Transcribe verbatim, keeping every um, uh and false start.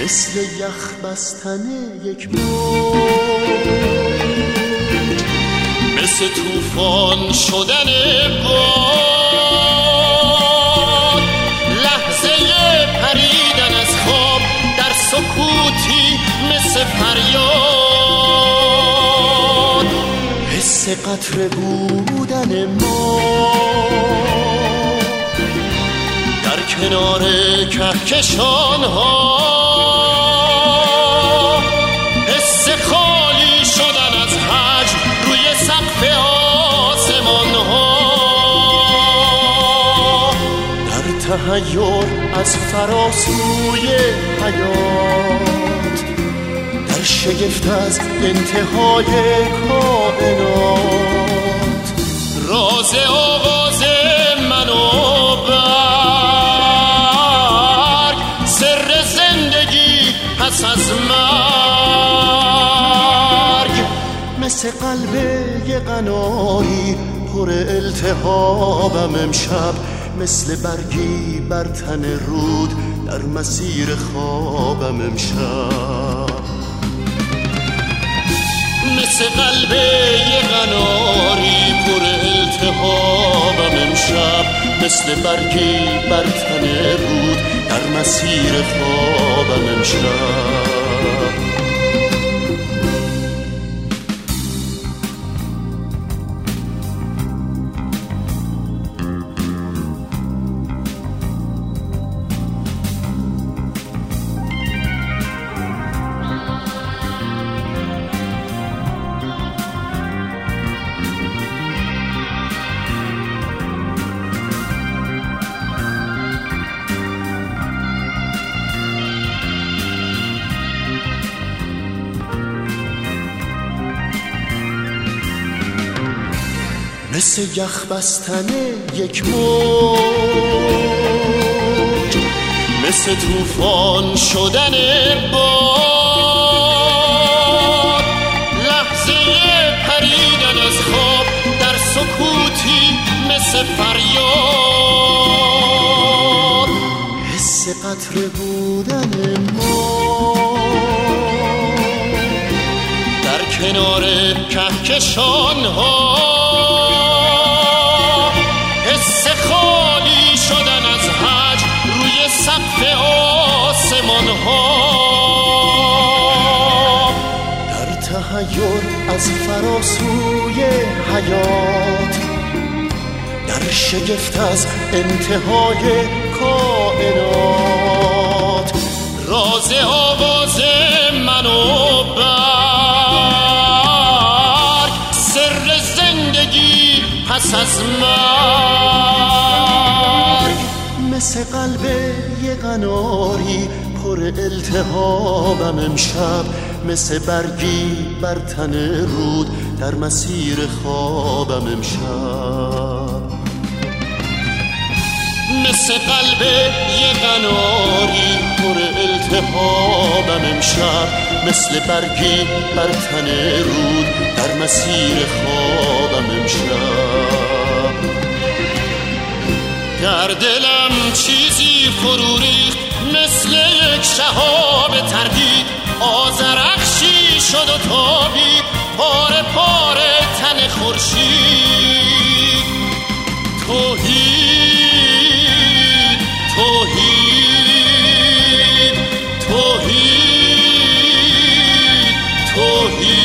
مثل یخ بستن یک موج، مثل طوفان شدن باد، لحظه پریدن از خواب در سکوتی مثل فریاد، حس قطره بودن ما در کنار کهکشان ها، حس خالی شدن از حجم روی سقف آسمان ها، در تحیر از فراسوی حیات، در شگفت از انتهای کائنات، راز آواز من و برگ، سر زندگی پس از مرگ، مثل قلب یه قناری پر التهابم امشب، مثل برگی بر تن رود در مسیر خوابم امشب، مثل قلب یه قناری پر التهابم امشب، مثل برگی بر تن رود در مسیر خوابم امشب. مثل یخ بستن یک موج، مثل طوفان شدن باد، لحظه پریدن از خواب در سکوتی مثل فریاد، حس قطره بودن ما در کنار کهکشان ها، خالی شدن از حج روی سقف آسمان ها، در تحیر از فراسوی حیات، در شگفت از انتهای کائنات، راز آواز من و برگ، سر زندگی پس از مرگ، مثل قلب یه قناری پر التهابم امشب، مثل برگی بر تن رود در مسیر خوابم امشب، مثل قلب یه قناری پر التهابم امشب، مثل برگی بر تن رود در مسیر خوابم امشب. در دلم چیزی فرو ریخت مثل یک شهاب تردید، آذرخشی شد و تابید پاره پاره تن خورشید، توحید توحید توحید توحید